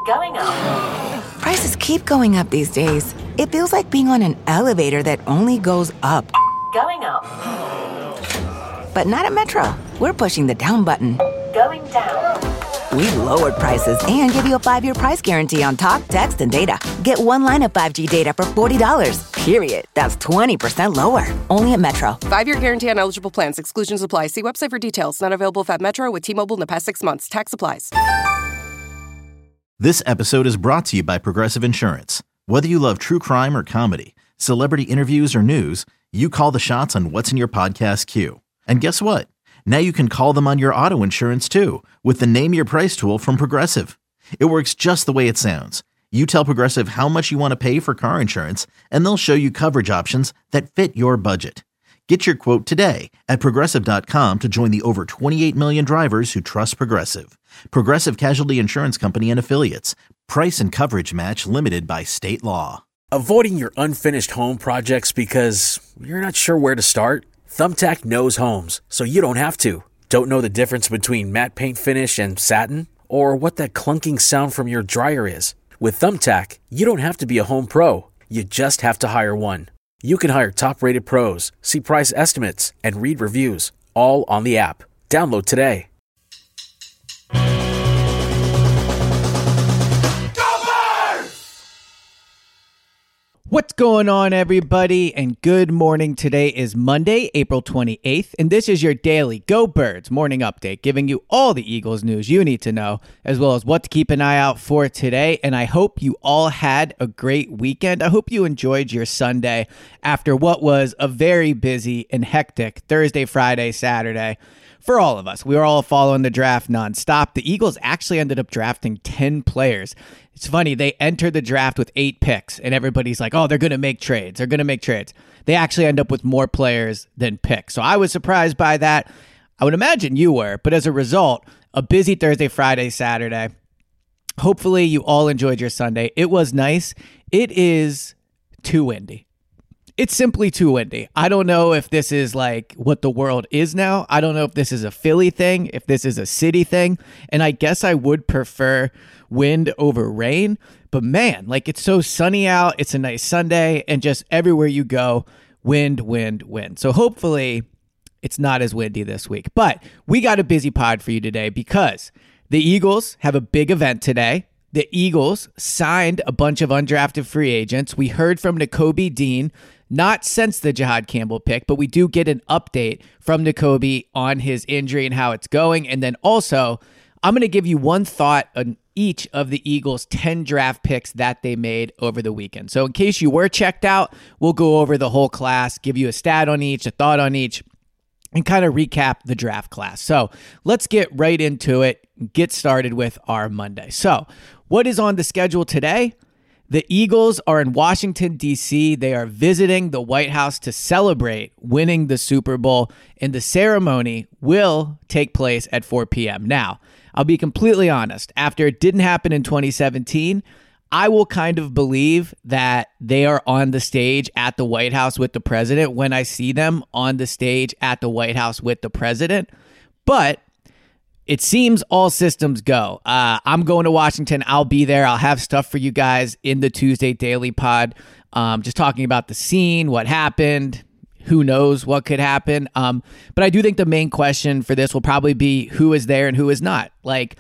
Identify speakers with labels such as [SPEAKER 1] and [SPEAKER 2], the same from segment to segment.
[SPEAKER 1] Going up.
[SPEAKER 2] Prices keep going up these days. It feels like being on an elevator that only goes up.
[SPEAKER 1] Going up.
[SPEAKER 2] But not at Metro. We're pushing the down button.
[SPEAKER 1] Going down.
[SPEAKER 2] We've lowered prices and give you a 5-year price guarantee on talk, text, and data. Get one line of 5G data for $40, period. That's 20% lower. Only at Metro.
[SPEAKER 3] 5-year guarantee on eligible plans. Exclusions apply. See website for details. Not available at Metro with T-Mobile in the past 6 months. Tax applies.
[SPEAKER 4] This episode is brought to you by Progressive Insurance. Whether you love true crime or comedy, celebrity interviews or news, you call the shots on what's in your podcast queue. And guess what? Now you can call them on your auto insurance too with the Name Your Price tool from Progressive. It works just the way it sounds. You tell Progressive how much you want to pay for car insurance, and they'll show you coverage options that fit your budget. Get your quote today at Progressive.com to join the over 28 million drivers who trust Progressive. Progressive Casualty Insurance Company and Affiliates. Price and coverage match limited by state law.
[SPEAKER 5] Avoiding your unfinished home projects because you're not sure where to start? Thumbtack knows homes, so you don't have to. Don't know the difference between matte paint finish and satin? Or what that clunking sound from your dryer is? With Thumbtack, you don't have to be a home pro. You just have to hire one. You can hire top-rated pros, see price estimates, and read reviews, all on the app. Download today.
[SPEAKER 6] What's going on, everybody, and good morning. Today is Monday, April 28th, and this is your daily Go Birds morning update, giving you all the Eagles news you need to know, as well as what to keep an eye out for today. And I hope you all had a great weekend. I hope you enjoyed your Sunday after what was a very busy and hectic Thursday, Friday, Saturday. For all of us, we were all following the draft nonstop. The Eagles actually ended up drafting 10 players. It's funny, they entered the draft with 8 picks, and everybody's like, oh, they're going to make trades. They're going to make trades. They actually end up with more players than picks. So I was surprised by that. I would imagine you were. But as a result, a busy Thursday, Friday, Saturday. Hopefully you all enjoyed your Sunday. It was nice. It is too windy. It's simply too windy. I don't know if this is like what the world is now. I don't know if this is a Philly thing, if this is a city thing. And I guess I would prefer wind over rain. But man, like it's so sunny out. It's a nice Sunday. And just everywhere you go, wind, wind, wind. So hopefully it's not as windy this week. But we got a busy pod for you today because the Eagles have a big event today. The Eagles signed a bunch of undrafted free agents. We heard from Nakobe Dean, not since the Jihad Campbell pick, but we do get an update from Nakobe on his injury and how it's going. And then also, I'm going to give you one thought on each of the Eagles' 10 draft picks that they made over the weekend. So in case you were checked out, we'll go over the whole class, give you a stat on each, a thought on each, and kind of recap the draft class. So let's get right into it, get started with our Monday. So what is on the schedule today? The Eagles are in Washington, D.C. They are visiting the White House to celebrate winning the Super Bowl, and the ceremony will take place at 4 p.m. Now, I'll be completely honest. After it didn't happen in 2017, I will kind of believe that they are on the stage at the White House with the president when I see them on the stage at the White House with the president. But it seems all systems go. I'm going to Washington. I'll be there. I'll have stuff for you guys in the Tuesday Daily Pod, just talking about the scene, what happened, who knows what could happen. But I do think the main question for this will probably be who is there and who is not. Like,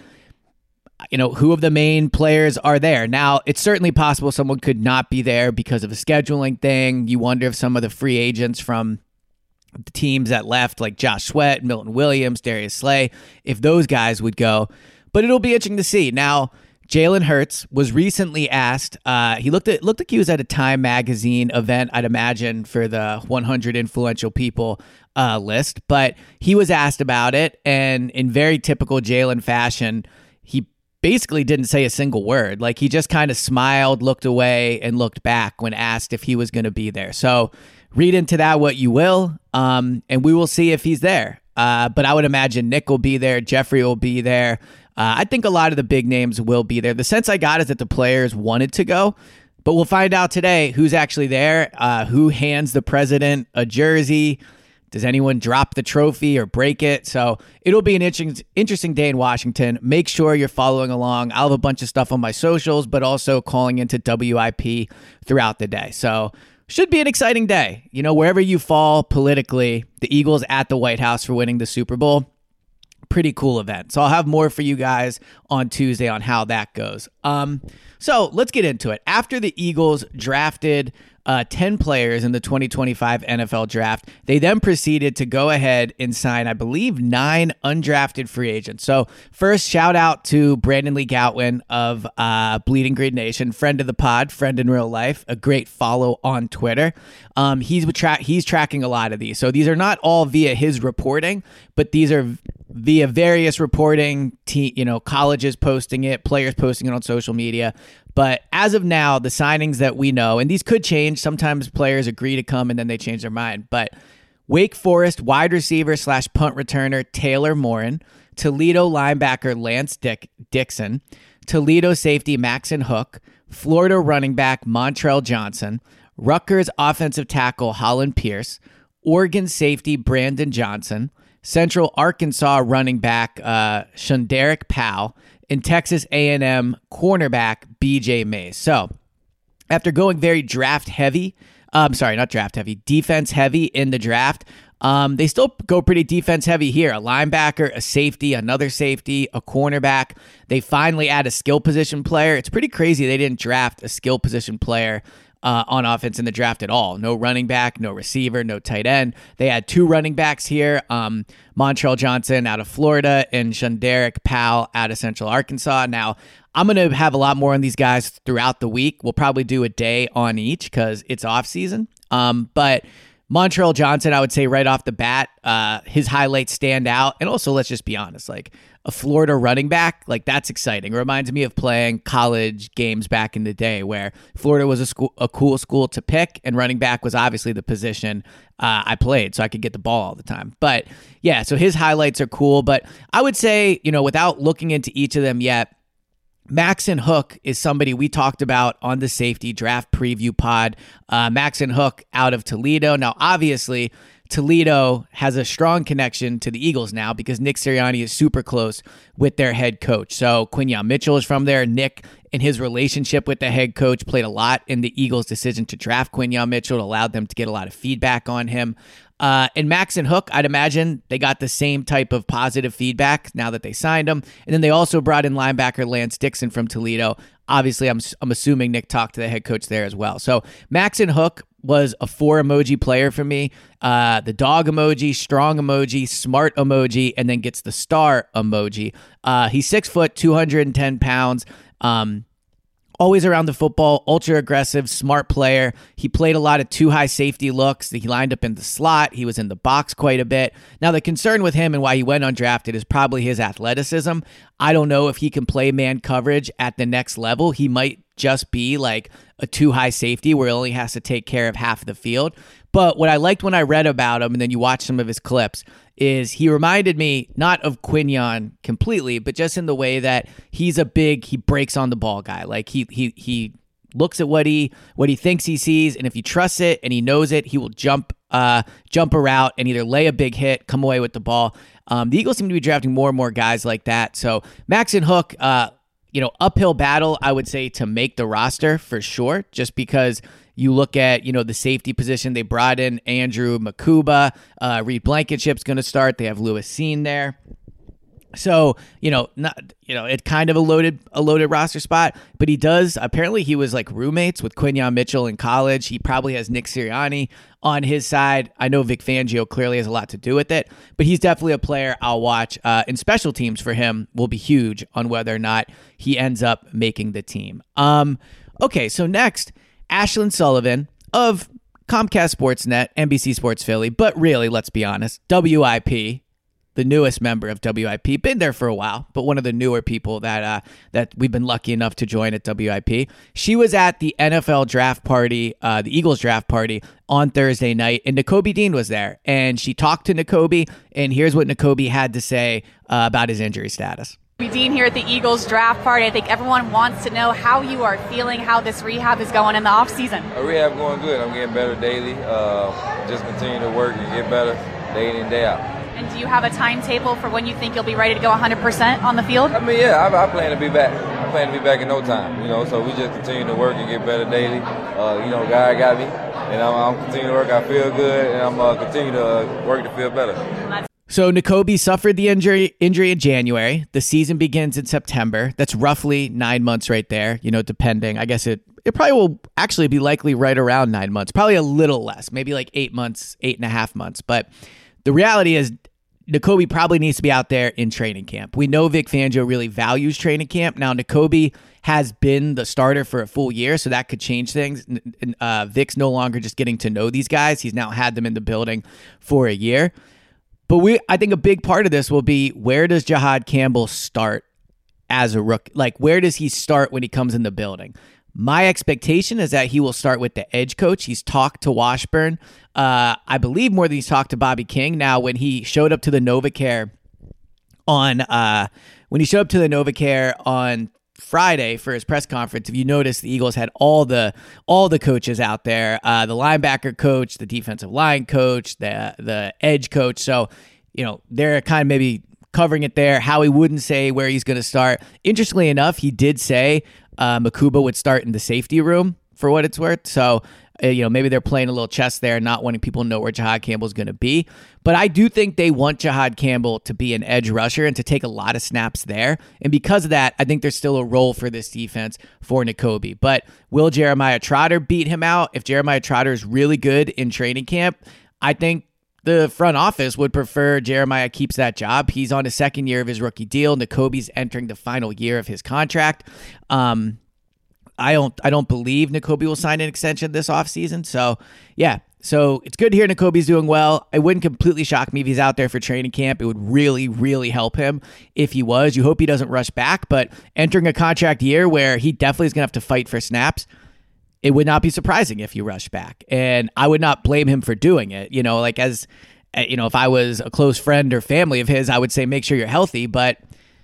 [SPEAKER 6] you know, who of the main players are there? Now, it's certainly possible someone could not be there because of a scheduling thing. You wonder if some of the free agents from the teams that left, like Josh Sweat, Milton Williams, Darius Slay, if those guys would go. But it'll be interesting to see. Now, Jalen Hurts was recently asked, he looked like he was at a Time magazine event, I'd imagine, for the 100 influential people list, but he was asked about it, and in very typical Jalen fashion, he basically didn't say a single word. Like, he just kind of smiled, looked away, and looked back when asked if he was going to be there. So read into that what you will, and we will see if he's there. But I would imagine Nick will be there, Jeffrey will be there. I think a lot of the big names will be there. The sense I got is that the players wanted to go, but we'll find out today who's actually there, who hands the president a jersey. Does anyone drop the trophy or break it? So it'll be an interesting day in Washington. Make sure you're following along. I'll have a bunch of stuff on my socials, but also calling into WIP throughout the day. So should be an exciting day. You know, wherever you fall politically, the Eagles at the White House for winning the Super Bowl. Pretty cool event. So I'll have more for you guys on Tuesday on how that goes. So let's get into it. After the Eagles drafted 10 players in the 2025 NFL draft, they then proceeded to go ahead and sign, I believe, 9 undrafted free agents. So first, shout out to Brandon Lee Goutwin of Bleeding Green Nation, friend of the pod, friend in real life, a great follow on Twitter. He's tracking a lot of these. So these are not all via his reporting, but these are via various reporting, colleges posting it, players posting it on social media. But as of now, the signings that we know, and these could change. Sometimes players agree to come and then they change their mind. But Wake Forest wide receiver / punt returner Taylor Morin, Toledo linebacker Lance Dixon, Toledo safety Maxon Hook, Florida running back Montrell Johnson, Rutgers offensive tackle Holland Pierce, Oregon safety Brandon Johnson, Central Arkansas running back Shunderick Powell, and Texas A&M cornerback BJ Mays. So after going very defense heavy in the draft, they still go pretty defense heavy here. A linebacker, a safety, another safety, a cornerback. They finally add a skill position player. It's pretty crazy they didn't draft a skill position player on offense in the draft at all. No running back, no receiver, no tight end. They had 2 running backs here, Montrell Johnson out of Florida and Shunderick Powell out of Central Arkansas. Now, I'm going to have a lot more on these guys throughout the week. We'll probably do a day on each because it's off season. But Montrell Johnson, I would say right off the bat, his highlights stand out. And also, let's just be honest, like a Florida running back, like that's exciting. It reminds me of playing college games back in the day where Florida was a cool school to pick, and running back was obviously the position I played, so I could get the ball all the time. But yeah, so his highlights are cool. But I would say, without looking into each of them yet, Maxon Hook is somebody we talked about on the safety draft preview pod. Maxon Hook out of Toledo. Now, obviously, Toledo has a strong connection to the Eagles now because Nick Sirianni is super close with their head coach. So Quinyon Mitchell is from there. Nick, in his relationship with the head coach, played a lot in the Eagles' decision to draft Quinyon Mitchell. It allowed them to get a lot of feedback on him. And Maxon Hook, I'd imagine they got the same type of positive feedback now that they signed him. And then they also brought in linebacker Lance Dixon from Toledo. Obviously, I'm assuming Nick talked to the head coach there as well. So Maxon Hook was a 4 emoji player for me. The dog emoji, strong emoji, smart emoji, and then gets the star emoji. He's 6 foot, 210 pounds. Always around the football, ultra aggressive, smart player. He played a lot of 2 high safety looks. He lined up in the slot. He was in the box quite a bit. Now, the concern with him and why he went undrafted is probably his athleticism. I don't know if he can play man coverage at the next level. He might just be like a 2 high safety where he only has to take care of half of the field. But what I liked when I read about him, and then you watch some of his clips, is he reminded me not of Quinyon completely, but just in the way that he breaks on the ball guy. Like he looks at what he thinks he sees, and if he trusts it and he knows it, he will jump a route and either lay a big hit, come away with the ball. The Eagles seem to be drafting more and more guys like that. So Maxon Hook, uphill battle, I would say, to make the roster for sure, just because you look at, the safety position. They brought in Andrew Makuba. Reed Blankenship's going to start. They have Lewis Seen there. So, it's kind of a loaded roster spot, but apparently he was like roommates with Quinyon Mitchell in college. He probably has Nick Sirianni on his side. I know Vic Fangio clearly has a lot to do with it, but he's definitely a player I'll watch. And special teams for him will be huge on whether or not he ends up making the team. Okay, so next, Ashlyn Sullivan of Comcast Sportsnet, NBC Sports Philly, but really, let's be honest, WIP, the newest member of WIP, been there for a while, but one of the newer people that we've been lucky enough to join at WIP. She was at the NFL draft party, the Eagles draft party on Thursday night, and Nakobe Dean was there, and she talked to Nakobe, and here's what Nakobe had to say about his injury status.
[SPEAKER 7] Dean here at the Eagles draft party. I think everyone wants to know how you are feeling, how this rehab is going in the off season.
[SPEAKER 8] Rehab going good. I'm getting better daily. Just continue to work and get better. day in and day out.
[SPEAKER 7] And do you have a timetable for when you think you'll be ready to go 100% on the field?
[SPEAKER 8] I mean, yeah, I plan to be back. I plan to be back in no time, so we just continue to work and get better daily. God got me, and I'm continuing to work. I feel good, and I'm continue to work to feel better.
[SPEAKER 6] So Nakobe suffered the injury in January. The season begins in September. That's roughly 9 months right there, depending. I guess it probably will actually be likely right around 9 months, probably a little less, maybe like 8 months, 8.5 months. But the reality is Nakobe probably needs to be out there in training camp. We know Vic Fangio really values training camp. Now, Nakobe has been the starter for a full year, so that could change things. Vic's no longer just getting to know these guys. He's now had them in the building for a year. But I think a big part of this will be, where does Jihaad Campbell start as a rookie? Like, where does he start when he comes in the building? My expectation is that he will start with the edge coach. He's talked to Washburn, I believe, more than he's talked to Bobby King. Now, when he showed up to the NovaCare on Friday for his press conference, if you notice, the Eagles had all the coaches out there, the linebacker coach, the defensive line coach, the edge coach. So, they're kind of maybe covering it there. Howie wouldn't say where he's going to start. Interestingly enough, he did say Makuba would start in the safety room, for what it's worth. So, maybe they're playing a little chess there, not wanting people to know where Jihaad Campbell's going to be. But I do think they want Jihaad Campbell to be an edge rusher and to take a lot of snaps there. And because of that, I think there's still a role for this defense for Nakobe. But will Jeremiah Trotter beat him out? If Jeremiah Trotter is really good in training camp, I think the front office would prefer Jeremiah keeps that job. He's on his second year of his rookie deal. Nakobe's entering the final year of his contract. I don't believe Nakobe will sign an extension this offseason. So, yeah. So it's good to hear Nakobe's doing well. It wouldn't completely shock me if he's out there for training camp. It would really, really help him if he was. You hope he doesn't rush back, but entering a contract year where he definitely is going to have to fight for snaps, it would not be surprising if you rush back. And I would not blame him for doing it. If I was a close friend or family of his, I would say make sure you're healthy. But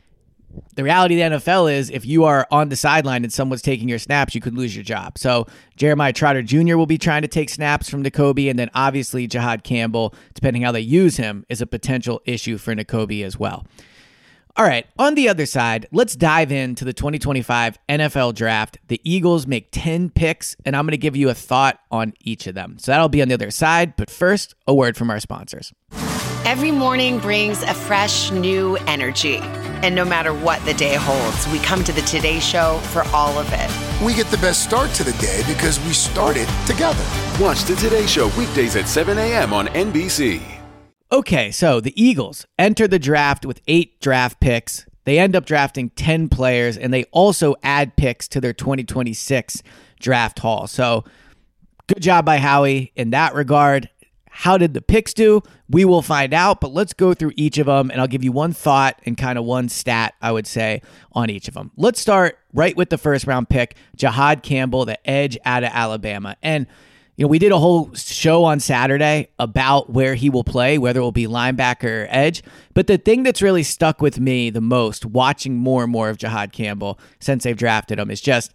[SPEAKER 6] the reality of the NFL is, if you are on the sideline and someone's taking your snaps, you could lose your job. So Jeremiah Trotter Jr. will be trying to take snaps from Nakobe, and then obviously Jihaad Campbell, depending how they use him, is a potential issue for Nakobe as well. All right, on the other side, let's dive into the 2025 NFL Draft. The Eagles make 10 picks, and I'm going to give you a thought on each of them. So that'll be on the other side, but first, a word from our sponsors.
[SPEAKER 9] Every morning brings a fresh, new energy. And no matter what the day holds, we come to the Today Show for all of it.
[SPEAKER 10] We get the best start to the day because we started together.
[SPEAKER 11] Watch the Today Show weekdays at 7 a.m. on NBC.
[SPEAKER 6] Okay, so the Eagles enter the draft with 8 draft picks. They end up drafting 10 players, and they also add picks to their 2026 draft haul. So good job by Howie in that regard. How did the picks do? We will find out, but let's go through each of them, and I'll give you one thought and kind of one stat, I would say, on each of them. Let's start right with the first round pick, Jihaad Campbell, the edge out of Alabama. And we did a whole show on Saturday about where he will play, whether it will be linebacker or edge. But the thing that's really stuck with me the most, watching more and more of Jihaad Campbell since they've drafted him, is just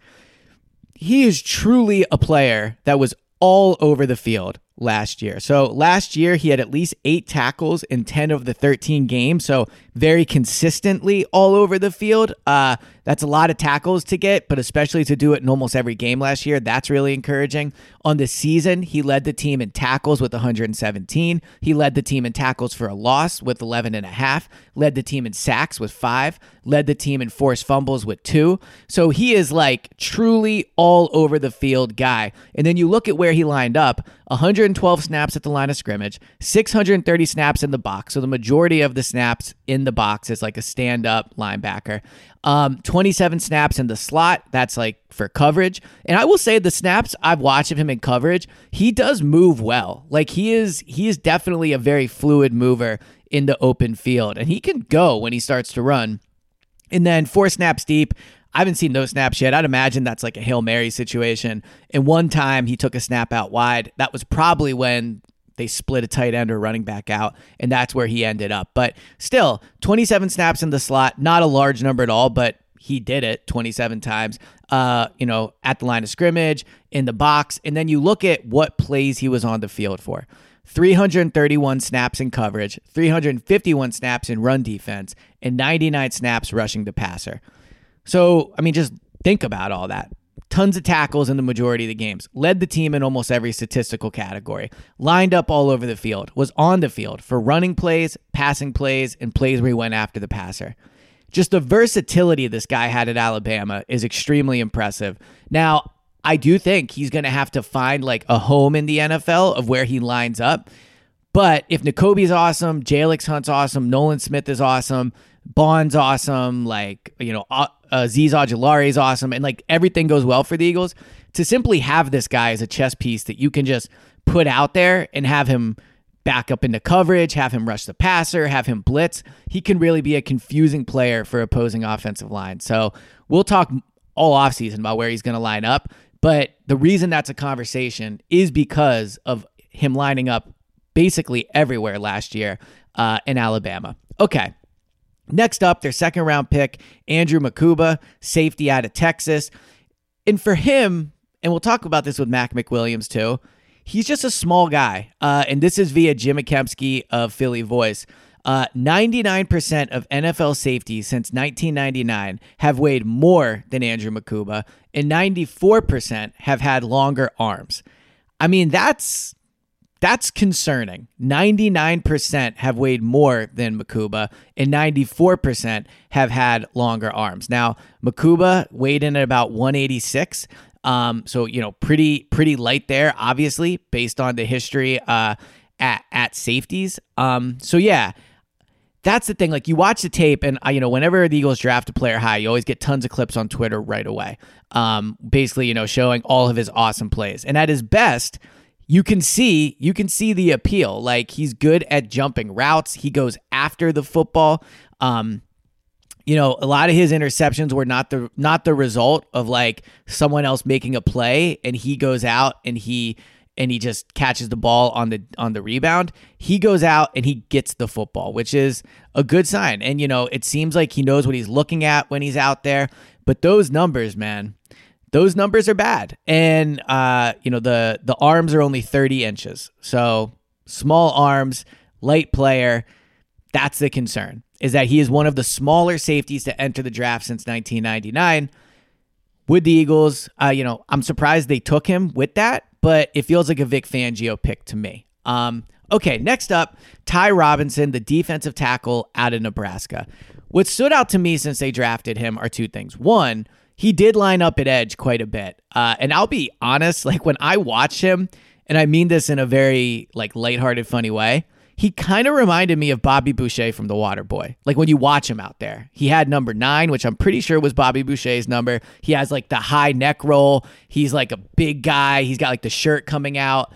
[SPEAKER 6] he is truly a player that was all over the field last year. So last year, he had at least 8 tackles in 10 of the 13 games. So very consistently all over the field. That's a lot of tackles to get, but especially to do it in almost every game last year, that's really encouraging. On the season, he led the team in tackles with 117. He led the team in tackles for a loss with 11.5. Led the team in sacks with 5. Led the team in forced fumbles with 2. So he is like truly all over the field guy. And then you look at where he lined up, 112 snaps at the line of scrimmage, 630 snaps in the box. So the majority of the snaps in the box is like a stand-up linebacker. 27 snaps in the slot. That's like for coverage. And I will say the snaps I've watched of him in coverage, he does move well. Like he is definitely a very fluid mover in the open field, and he can go when he starts to run. And then 4 snaps deep. I haven't seen those snaps yet. I'd imagine that's like a Hail Mary situation. And one time he took a snap out wide. That was probably when they split a tight end or running back out, and that's where he ended up. But still, 27 snaps in the slot, not a large number at all, but he did it 27 times, at the line of scrimmage, in the box. And then you look at what plays he was on the field for. 331 snaps in coverage, 351 snaps in run defense, and 99 snaps rushing the passer. So, I mean, just think about all that. Tons of tackles in the majority of the games. Led the team in almost every statistical category. Lined up all over the field. Was on the field for running plays, passing plays, and plays where he went after the passer. Just the versatility this guy had at Alabama is extremely impressive. Now, I do think he's going to have to find like a home in the NFL of where he lines up. But if Nakobe's awesome, Jalix Hunt's awesome, Nolan Smith is awesome, Bond's awesome, like, Azeez Ojulari is awesome, and like everything goes well for the Eagles, to simply have this guy as a chess piece that you can just put out there and have him back up into coverage, have him rush the passer, have him blitz, he can really be a confusing player for opposing offensive line. So we'll talk all offseason about where he's going to line up, but the reason that's a conversation is because of him lining up basically everywhere last year in Alabama. Okay. Next up, their second round pick, Andrew Mukuba, safety out of Texas. And for him, and we'll talk about this with Mac McWilliams too, he's just a small guy. And this is via Jim Akemski of Philly Voice. 99% of NFL safeties since 1999 have weighed more than Andrew Mukuba, and 94% have had longer arms. I mean, that's concerning. 99% have weighed more than Mukuba, and 94% have had longer arms. Now, Mukuba weighed in at about 186, so pretty light there, obviously, based on the history at safeties. So yeah, that's the thing. Like, you watch the tape, and whenever the Eagles draft a player high, you always get tons of clips on Twitter right away, basically showing all of his awesome plays. And at his best, you can see the appeal. Like, he's good at jumping routes. He goes after the football. A lot of his interceptions were not the result of like someone else making a play, and he goes out and he just catches the ball on the rebound. He goes out and he gets the football, which is a good sign. And it seems like he knows what he's looking at when he's out there. But those numbers, man, those numbers are bad. And, the arms are only 30 inches. So small arms, light player. That's the concern, is that he is one of the smaller safeties to enter the draft since 1999. With the Eagles, I'm surprised they took him with that, but it feels like a Vic Fangio pick to me. Okay, next up, Ty Robinson, the defensive tackle out of Nebraska. What stood out to me since they drafted him are two things. One, he did line up at edge quite a bit. And I'll be honest, like when I watch him, and I mean this in a very like lighthearted, funny way, he kind of reminded me of Bobby Boucher from The Waterboy. Like when you watch him out there, he had number 9, which I'm pretty sure was Bobby Boucher's number. He has like the high neck roll. He's like a big guy. He's got like the shirt coming out.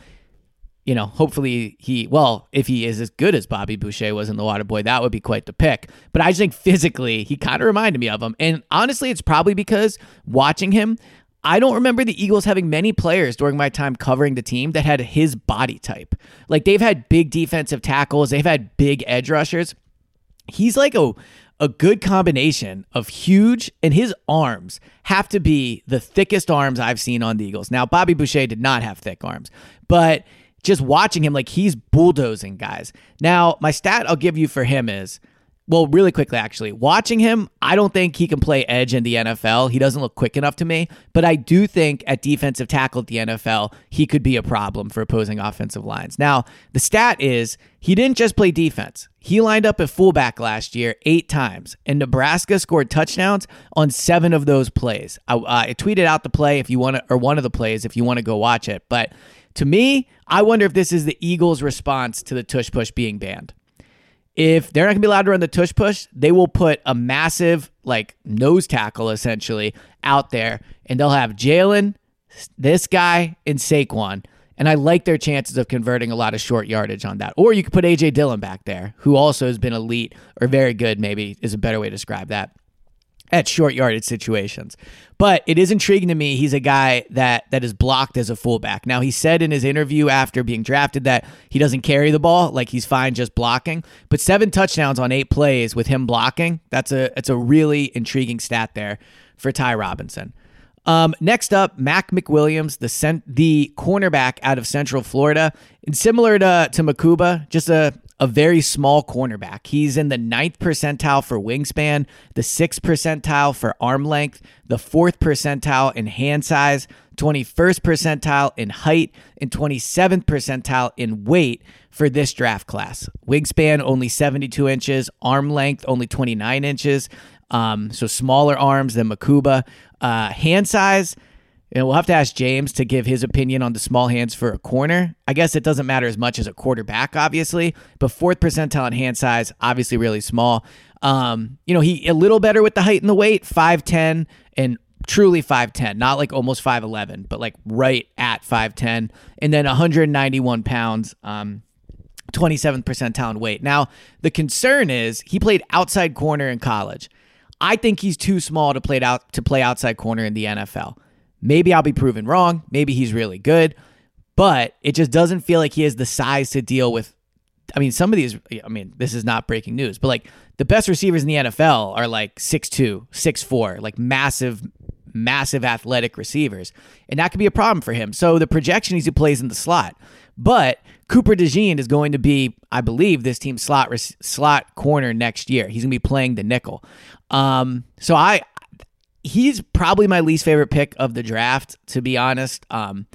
[SPEAKER 6] Hopefully if he is as good as Bobby Boucher was in The Waterboy, that would be quite the pick. But I just think physically, he kind of reminded me of him. And honestly, it's probably because watching him, I don't remember the Eagles having many players during my time covering the team that had his body type. Like, they've had big defensive tackles. They've had big edge rushers. He's like a good combination of huge, and his arms have to be the thickest arms I've seen on the Eagles. Now, Bobby Boucher did not have thick arms, but just watching him, like, he's bulldozing guys. Now, my stat I'll give you for him is, well, really quickly, actually, watching him, I don't think he can play edge in the NFL. He doesn't look quick enough to me, but I do think at defensive tackle at the NFL, he could be a problem for opposing offensive lines. Now, the stat is he didn't just play defense. He lined up at fullback last year 8 times, and Nebraska scored touchdowns on 7 of those plays. I tweeted out the play if you want to, or one of the plays if you want to go watch it. But to me, I wonder if this is the Eagles' response to the tush push being banned. If they're not going to be allowed to run the tush push, they will put a massive like nose tackle essentially out there, and they'll have Jalen, this guy, and Saquon. And I like their chances of converting a lot of short yardage on that. Or you could put A.J. Dillon back there, who also has been elite, or very good maybe is a better way to describe that, at short yardage situations. But it is intriguing to me. He's a guy that is blocked as a fullback. Now, he said in his interview after being drafted that he doesn't carry the ball, like he's fine just blocking. But 7 touchdowns on 8 plays with him blocking, that's a really intriguing stat there for Ty Robinson. Next up, Mac McWilliams, the cornerback out of Central Florida. And similar to Makuba, just a very small cornerback. He's in the 9th percentile for wingspan, the 6th percentile for arm length, the 4th percentile in hand size, 21st percentile in height, and 27th percentile in weight for this draft class. Wingspan only 72 inches, arm length only 29 inches, so smaller arms than Makuba. Hand size, and we'll have to ask James to give his opinion on the small hands for a corner. I guess it doesn't matter as much as a quarterback, obviously, but 4th percentile in hand size, obviously really small. He a little better with the height and the weight, 5'10", and truly 5'10", not like almost 5'11", but like right at 5'10", and then 191 pounds, 27th percentile in weight. Now, the concern is he played outside corner in college. I think he's too small to play outside corner in the NFL. Maybe I'll be proven wrong. Maybe he's really good, but it just doesn't feel like he has the size to deal with. Some of these, this is not breaking news, but like the best receivers in the NFL are like 6'2", 6'4", like massive athletic receivers. And that could be a problem for him. So the projection is he plays in the slot, but Cooper DeJean is going to be, I believe, this team's slot corner next year. He's going to be playing the nickel. He's probably my least favorite pick of the draft, to be honest.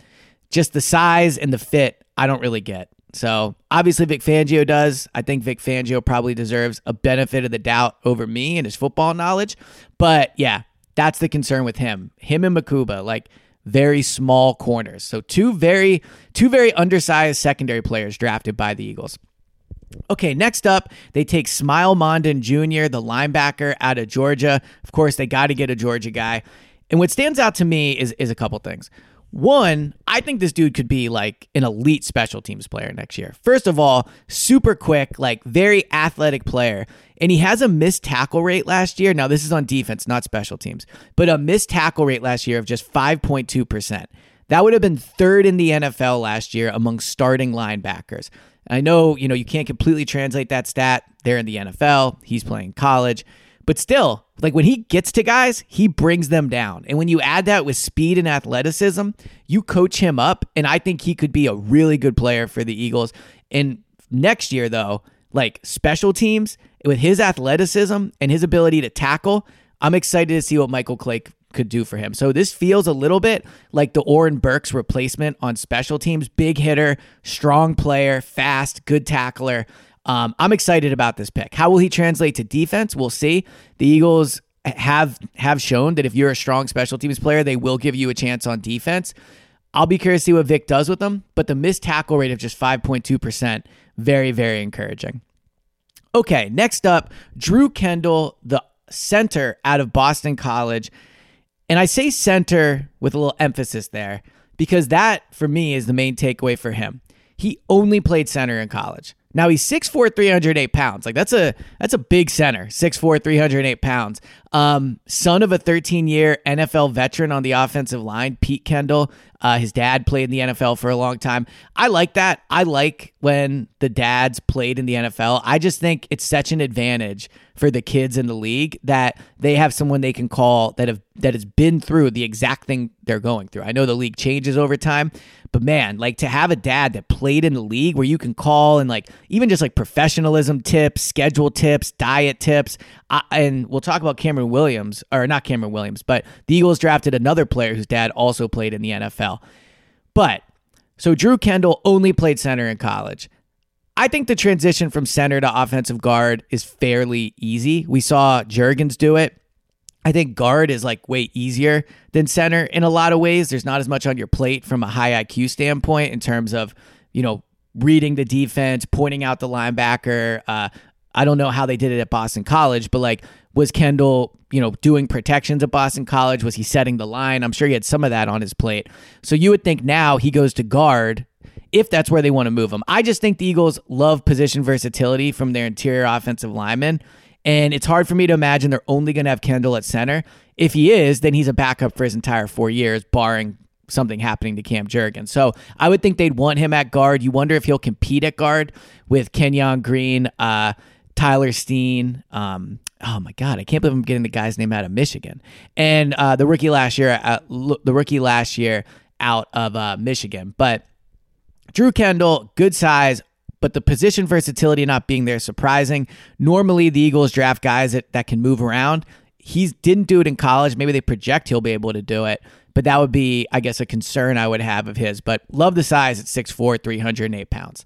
[SPEAKER 6] Just the size and the fit, I don't really get. So obviously Vic Fangio does. I think Vic Fangio probably deserves a benefit of the doubt over me and his football knowledge. But yeah, that's the concern with him. Him and Makuba, like very small corners. So two very undersized secondary players drafted by the Eagles. Okay, next up, they take Smile Mondon Jr., the linebacker out of Georgia. Of course, they got to get a Georgia guy. And what stands out to me is a couple things. One, I think this dude could be like an elite special teams player next year. First of all, super quick, like very athletic player. And he has a missed tackle rate last year. Now, this is on defense, not special teams, but a missed tackle rate last year of just 5.2%. That would have been 3rd in the NFL last year among starting linebackers. I know, you can't completely translate that stat. They're in the NFL. He's playing college. But still, like when he gets to guys, he brings them down. And when you add that with speed and athleticism, you coach him up. And I think he could be a really good player for the Eagles. And next year, though, like special teams, with his athleticism and his ability to tackle, I'm excited to see what Michael Clay could do for him. So this feels a little bit like the Oren Burks replacement on special teams. Big hitter, strong player, fast, good tackler. I'm excited about this pick. How will he translate to defense? We'll see. The Eagles have shown that if you're a strong special teams player, they will give you a chance on defense. I'll be curious to see what Vic does with them, but the missed tackle rate of just 5.2%, very, very encouraging. Okay, next up, Drew Kendall, the center out of Boston College. And I say center with a little emphasis there because that, for me, is the main takeaway for him. He only played center in college. Now, he's 6'4", 308 pounds. Like, that's a big center, 6'4", 308 pounds. Son of a 13-year NFL veteran on the offensive line, Pete Kendall. His dad played in the NFL for a long time. I like that. I like when the dads played in the NFL. I just think it's such an advantage for the kids in the league that they have someone they can call that has been through the exact thing they're going through. I know the league changes over time, but man, like to have a dad that played in the league where you can call and like even just like professionalism tips, schedule tips, diet tips. And we'll talk about Cameron Williams, or not Cameron Williams, but the Eagles drafted another player whose dad also played in the NFL. But so Drew Kendall only played center in college. I think the transition from center to offensive guard is fairly easy. We saw Juergens do it. I think guard is like way easier than center in a lot of ways. There's not as much on your plate from a high IQ standpoint in terms of, reading the defense, pointing out the linebacker. I don't know how they did it at Boston College, but like, was Kendall, doing protections at Boston College? Was he setting the line? I'm sure he had some of that on his plate. So you would think now he goes to guard if that's where they want to move him. I just think the Eagles love position versatility from their interior offensive linemen. And it's hard for me to imagine they're only going to have Kendall at center. If he is, then he's a backup for his entire 4 years, barring something happening to Cam Juergens. So I would think they'd want him at guard. You wonder if he'll compete at guard with Kenyon Green, Tyler Steen. Oh my God, I can't believe I'm getting the guy's name out of Michigan. And the rookie last year out of Michigan. But Drew Kendall, good size, but the position versatility not being there, surprising. Normally, the Eagles draft guys that can move around. He didn't do it in college. Maybe they project he'll be able to do it, but that would be, I guess, a concern I would have of his. But love the size at 6'4", 308 pounds.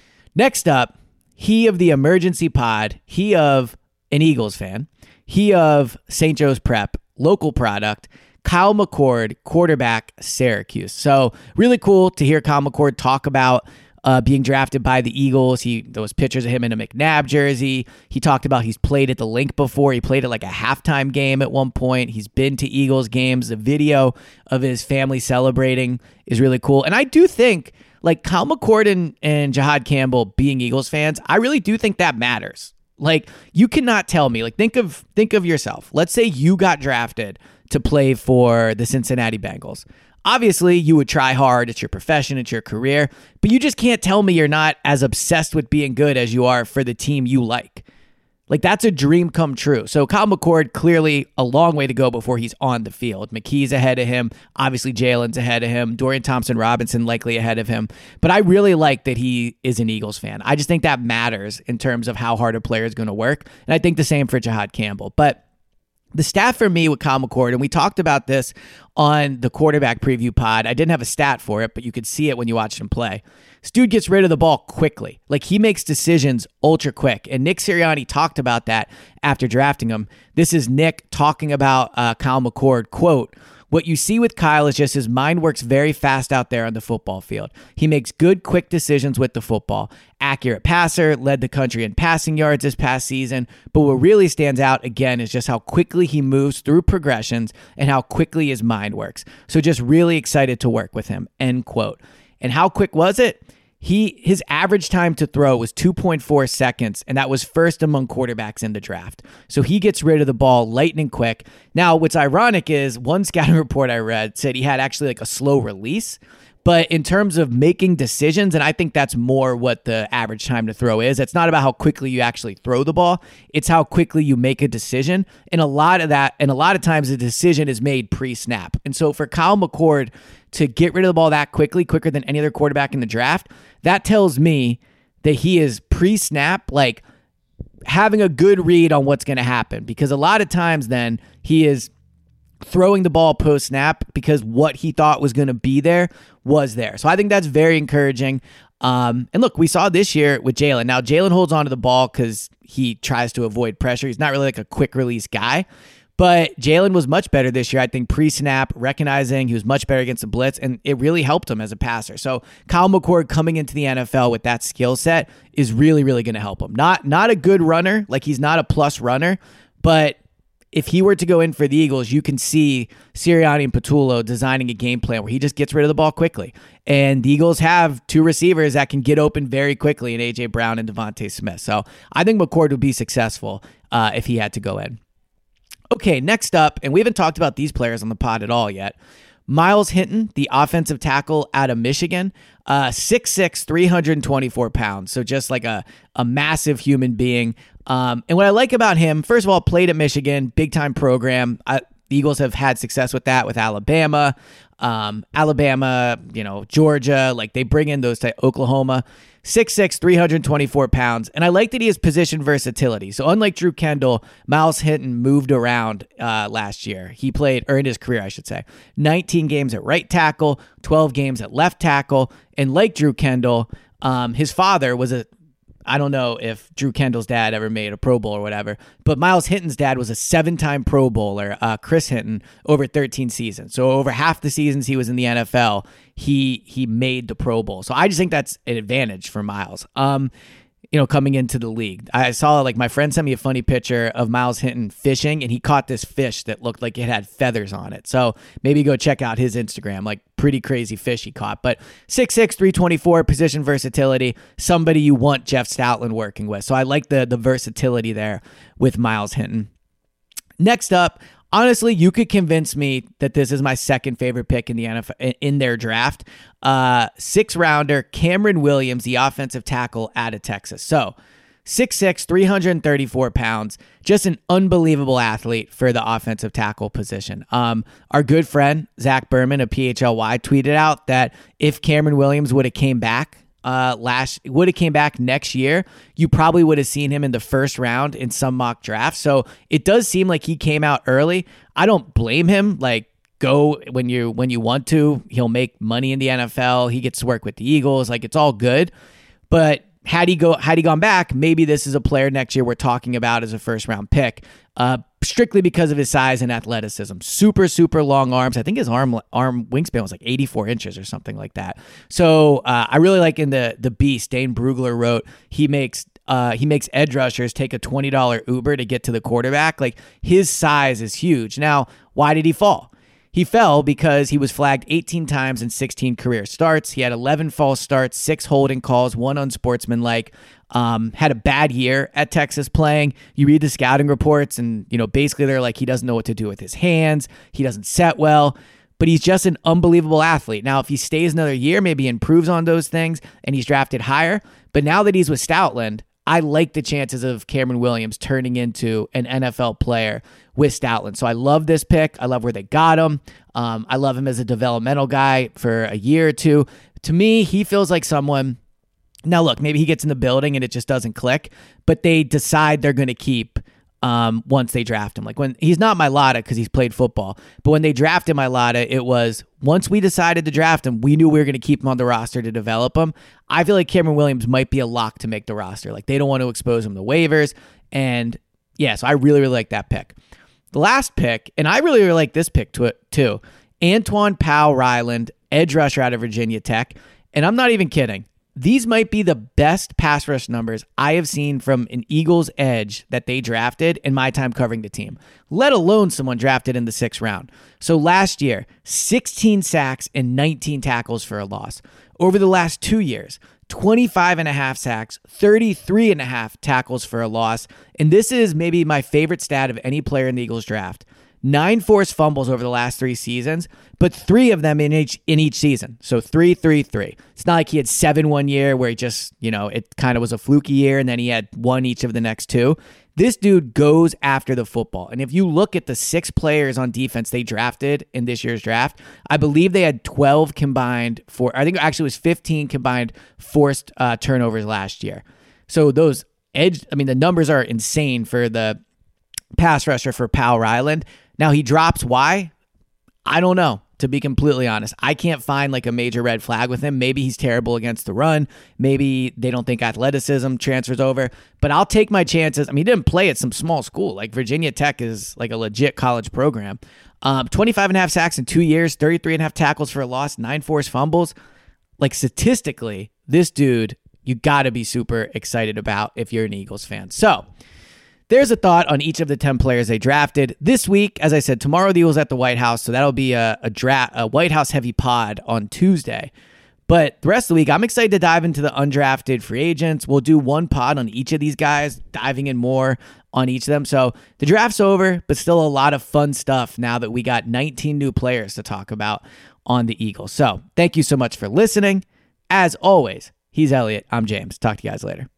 [SPEAKER 6] Next up, he of the emergency pod, he of an Eagles fan, he of St. Joe's Prep, local product, Kyle McCord, quarterback, Syracuse. So really cool to hear Kyle McCord talk about being drafted by the Eagles. There was pictures of him in a McNabb jersey. He talked about he's played at the Link before. He played at like a halftime game at one point. He's been to Eagles games. The video of his family celebrating is really cool. And I do think like Kyle McCord and Jihad Campbell being Eagles fans, I really do think that matters. Like, you cannot tell me, like, think of yourself. Let's say you got drafted to play for the Cincinnati Bengals. Obviously, you would try hard. It's your profession. It's your career. But you just can't tell me you're not as obsessed with being good as you are for the team you like. Like, that's a dream come true. So Kyle McCord, clearly a long way to go before he's on the field. McKee's ahead of him. Obviously, Jalen's ahead of him. Dorian Thompson-Robinson likely ahead of him. But I really like that he is an Eagles fan. I just think that matters in terms of how hard a player is going to work. And I think the same for Jihad Campbell. But the stat for me with Kyle McCord, and we talked about this on the quarterback preview pod. I didn't have a stat for it, but you could see it when you watched him play. This dude gets rid of the ball quickly. Like, he makes decisions ultra quick. And Nick Sirianni talked about that after drafting him. This is Nick talking about Kyle McCord, quote, "What you see with Kyle is just his mind works very fast out there on the football field. He makes good, quick decisions with the football. Accurate passer, led the country in passing yards this past season. But what really stands out, again, is just how quickly he moves through progressions and how quickly his mind works. So just really excited to work with him," end quote. And how quick was it? His average time to throw was 2.4 seconds, and that was first among quarterbacks in the draft. So he gets rid of the ball lightning quick. Now, what's ironic is one scouting report I read said he had actually like a slow release. But in terms of making decisions, and I think that's more what the average time to throw is, it's not about how quickly you actually throw the ball. It's how quickly you make a decision. And a lot of times the decision is made pre-snap. And so for Kyle McCord to get rid of the ball that quickly, quicker than any other quarterback in the draft, that tells me that he is pre-snap, like having a good read on what's going to happen. Because a lot of times then he is throwing the ball post-snap because what he thought was going to be there was there. So I think that's very encouraging. And look, we saw this year with Jalen. Now, Jalen holds onto the ball because he tries to avoid pressure. He's not really like a quick release guy. But Jalen was much better this year, I think, pre-snap, recognizing he was much better against the blitz, and it really helped him as a passer. So Kyle McCord coming into the NFL with that skill set is really, really going to help him. Not a good runner, like he's not a plus runner, but if he were to go in for the Eagles, you can see Sirianni and Patullo designing a game plan where he just gets rid of the ball quickly. And the Eagles have two receivers that can get open very quickly in A.J. Brown and Devontae Smith. So I think McCord would be successful if he had to go in. Okay, next up, and we haven't talked about these players on the pod at all yet. Myles Hinton, the offensive tackle out of Michigan, 6'6", 324 pounds. So just like a massive human being. And what I like about him, first of all, played at Michigan, big-time program. The Eagles have had success with that with Alabama. Georgia, like they bring in those Oklahoma. 6'6", 324 pounds. And I like that he has position versatility. So unlike Drew Kendall, Myles Hinton moved around last year. He played, or in his career, I should say, 19 games at right tackle, 12 games at left tackle. And like Drew Kendall, his father was I don't know if Drew Kendall's dad ever made a Pro Bowl or whatever, but Myles Hinton's dad was a 7-time Pro Bowler, Chris Hinton, over 13 seasons. So over half the seasons he was in the NFL, he made the Pro Bowl. So I just think that's an advantage for Myles. Coming into the league. I saw, like, my friend sent me a funny picture of Myles Hinton fishing, and he caught this fish that looked like it had feathers on it. So maybe go check out his Instagram, like pretty crazy fish he caught. But 6'6", 324, position versatility, somebody you want Jeff Stoutland working with. So I like the versatility there with Myles Hinton. Next up, honestly, you could convince me that this is my second favorite pick in the NFL in their draft. 6th rounder Cameron Williams, the offensive tackle out of Texas. So 6'6", 334 pounds, just an unbelievable athlete for the offensive tackle position. Our good friend, Zach Berman of PHLY, tweeted out that if Cameron Williams would have came back next year, you probably would have seen him in the first round in some mock drafts. So it does seem like he came out early. I don't blame him. Like, go when you want to. He'll make money in the NFL. He gets to work with the Eagles. Like, it's all good. But had he gone back, maybe this is a player next year we're talking about as a first-round pick, strictly because of his size and athleticism. Super, super long arms. I think his arm wingspan was like 84 inches or something like that. So I really like in the Beast, Dane Brugler wrote, he makes edge rushers take a $20 Uber to get to the quarterback. Like, his size is huge. Now, why did he fall? He fell because he was flagged 18 times in 16 career starts. He had 11 false starts, 6 holding calls, 1 unsportsmanlike. Had a bad year at Texas playing. You read the scouting reports and, basically they're like, he doesn't know what to do with his hands. He doesn't set well, but he's just an unbelievable athlete. Now, if he stays another year, maybe he improves on those things and he's drafted higher. But now that he's with Stoutland, I like the chances of Cameron Williams turning into an NFL player with Stoutland. So I love this pick. I love where they got him. I love him as a developmental guy for a year or two. To me, he feels like someone. Now, look, maybe he gets in the building and it just doesn't click, but they decide they're going to keep once they draft him. Like, when he's not Mailata because he's played football, but when they drafted Mailata, it was once we decided to draft him, we knew we were going to keep him on the roster to develop him. I feel like Cameron Williams might be a lock to make the roster. Like, they don't want to expose him to waivers. And yeah, so I really, really like that pick. The last pick, and I really, really like this pick too, Antoine Powell-Ryland, edge rusher out of Virginia Tech. And I'm not even kidding. These might be the best pass rush numbers I have seen from an Eagles edge that they drafted in my time covering the team, let alone someone drafted in the 6th round. So last year, 16 sacks and 19 tackles for a loss. Over the last 2 years, 25.5 sacks, 33.5 tackles for a loss. And this is maybe my favorite stat of any player in the Eagles draft. 9 forced fumbles over the last 3 seasons, but 3 of them in each season. So 3. It's not like he had 7 one year where he just, it kind of was a fluky year and then he had 1 each of the next 2. This dude goes after the football. And if you look at the 6 players on defense they drafted in this year's draft, I believe they had 12 combined I think actually it was 15 combined forced turnovers last year. So those the numbers are insane for the pass rusher for Powell-Ryland. Now, he drops. Why? I don't know, to be completely honest. I can't find like a major red flag with him. Maybe he's terrible against the run. Maybe they don't think athleticism transfers over. But I'll take my chances. He didn't play at some small school. Like, Virginia Tech is like a legit college program. 25.5 sacks in 2 years, 33.5 tackles for a loss, 9 forced fumbles. Like, statistically, this dude, you got to be super excited about if you're an Eagles fan. So there's a thought on each of the 10 players they drafted. This week, as I said, tomorrow the Eagles at the White House, so that'll be a White House heavy pod on Tuesday. But the rest of the week, I'm excited to dive into the undrafted free agents. We'll do one pod on each of these guys, diving in more on each of them. So the draft's over, but still a lot of fun stuff now that we got 19 new players to talk about on the Eagles. So thank you so much for listening. As always, he's Elliot. I'm James. Talk to you guys later.